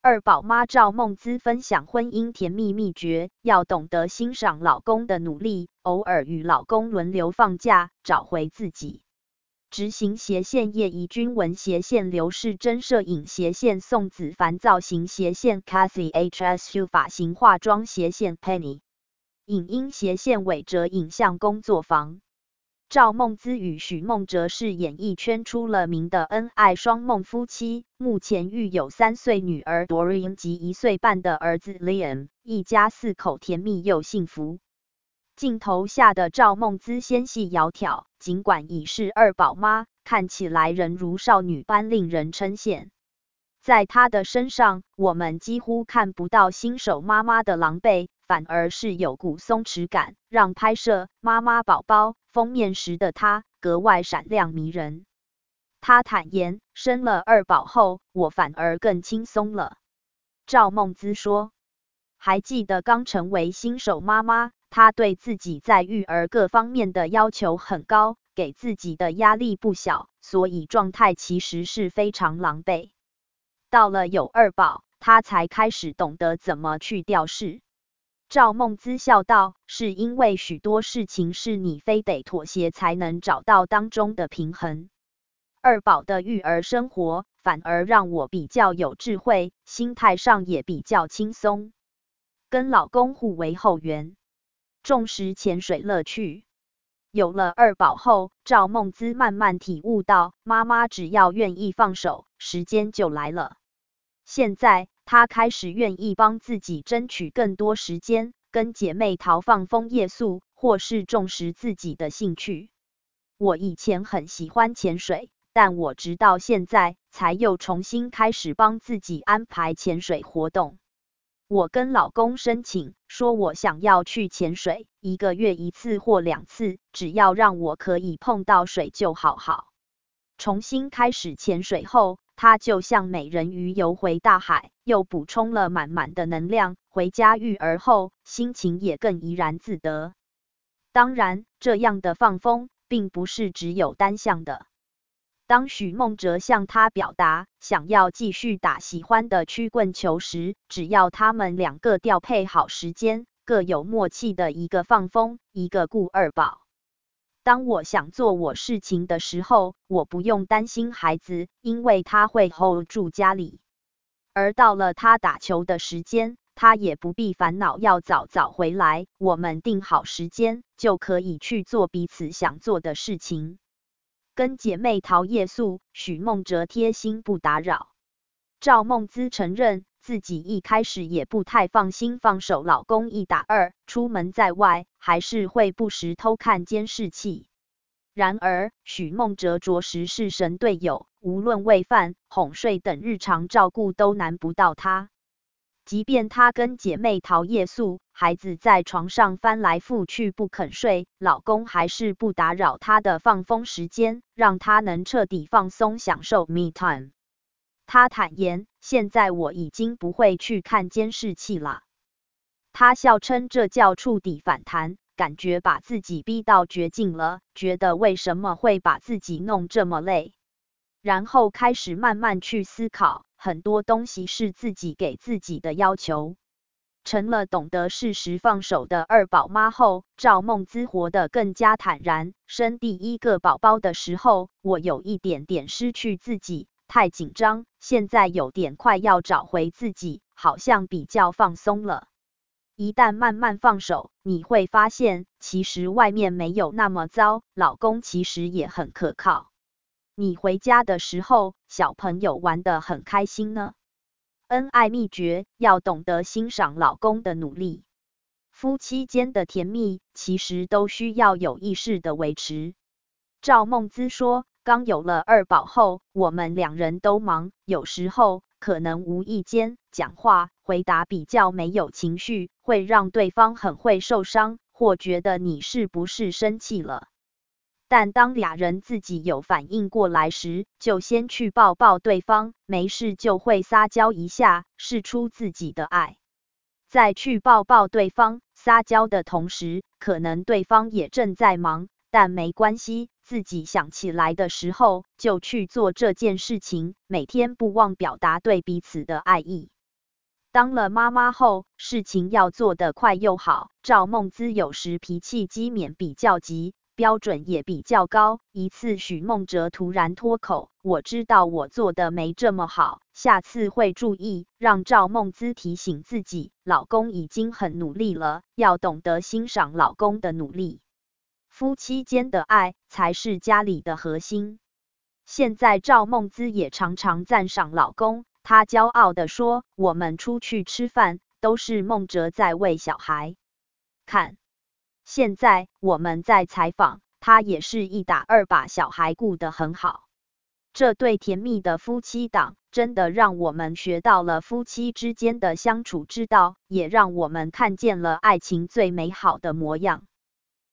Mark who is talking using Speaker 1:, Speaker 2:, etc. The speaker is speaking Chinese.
Speaker 1: 二宝妈赵梦姿分享婚姻甜蜜秘诀，要懂得欣赏老公的努力，偶尔与老公轮流放假，找回自己。执行斜线叶怡君文斜线刘世珍摄影斜线宋子凡造型斜线 Kathy HSU 发型化妆斜线 Penny 影音斜线韦哲影像工作坊。赵梦姿与许孟哲是演艺圈出了名的恩爱双梦夫妻，目前育有3岁女儿 Dorian 及1岁半的儿子 Liam， 一家4口甜蜜又幸福。镜头下的赵梦姿纤细窈窕，尽管已是二宝妈，看起来仍如少女般令人称羡。在她的身上，我们几乎看不到新手妈妈的狼狈，反而是有股松弛感，让拍摄妈妈宝宝封面时的她格外闪亮迷人。她坦言，生了二宝后，我反而更轻松了。赵梦姿说，还记得刚成为新手妈妈，她对自己在育儿各方面的要求很高，给自己的压力不小，所以状态其实是非常狼狈。到了有二宝，她才开始懂得怎么去调试。赵梦姿笑道，是因为许多事情是你非得妥协才能找到当中的平衡。二宝的育儿生活反而让我比较有智慧，心态上也比较轻松。跟老公互为后援，重视潜水乐趣。有了二宝后，赵梦姿慢慢体悟到，妈妈只要愿意放手，时间就来了。现在，她开始愿意帮自己争取更多时间，跟姐妹淘放枫叶素，或是重视自己的兴趣。我以前很喜欢潜水，但我直到现在才又重新开始帮自己安排潜水活动。我跟老公申请，说我想要去潜水，1个月1次或2次，只要让我可以碰到水就好。重新开始潜水后，他就像美人鱼游回大海，又补充了满满的能量。回家育儿后，心情也更怡然自得。当然，这样的放风并不是只有单向的。当许孟哲向他表达想要继续打喜欢的曲棍球时，只要他们2个调配好时间，各有默契的一个放风，一个顾二宝。当我想做我事情的时候，我不用担心孩子，因为他会 hold 住家里。而到了他打球的时间，他也不必烦恼要早回来，我们定好时间，就可以去做彼此想做的事情。跟姐妹淘夜宿，许孟哲贴心不打扰。赵梦姿承认，自己一开始也不太放心放手老公1打2，出门在外还是会不时偷看监视器。然而，许孟哲着实是神队友，无论喂饭、哄睡等日常照顾都难不到他。即便他跟姐妹淘夜宿，孩子在床上翻来覆去不肯睡，老公还是不打扰他的放风时间，让他能彻底放松享受 me time。他坦言，现在我已经不会去看监视器了。他笑称这叫触底反弹，感觉把自己逼到绝境了，觉得为什么会把自己弄这么累。然后开始慢慢去思考，很多东西是自己给自己的要求。成了懂得适时放手的二宝妈后，赵梦姿活得更加坦然。生第1个宝宝的时候，我有一点点失去自己，太紧张，现在有点快要找回自己，好像比较放松了。一旦慢慢放手，你会发现，其实外面没有那么糟，老公其实也很可靠。你回家的时候，小朋友玩得很开心呢。恩爱秘诀，要懂得欣赏老公的努力。夫妻间的甜蜜，其实都需要有意识的维持。赵梦姿说，刚有了二宝后，我们2人都忙，有时候可能无意间讲话回答比较没有情绪，会让对方很会受伤，或觉得你是不是生气了。但当2人自己有反应过来时，就先去抱抱对方，没事就会撒娇一下，释出自己的爱。再去抱抱对方，撒娇的同时，可能对方也正在忙，但没关系，自己想起来的时候就去做这件事情，每天不忘表达对彼此的爱意。 当了妈妈后，事情要做得快又好。赵梦姿有时脾气机敏比较急，标准也比较高。一次许梦哲突然脱口：“我知道我做的没这么好，下次会注意。”让赵梦姿提醒自己，老公已经很努力了，要懂得欣赏老公的努力。夫妻间的爱才是家里的核心。现在赵梦姿也常常赞赏老公，她骄傲地说：“我们出去吃饭，都是梦哲在喂小孩。看，现在我们在采访，他也是一打二把小孩顾得很好。”这对甜蜜的夫妻档，真的让我们学到了夫妻之间的相处之道，也让我们看见了爱情最美好的模样。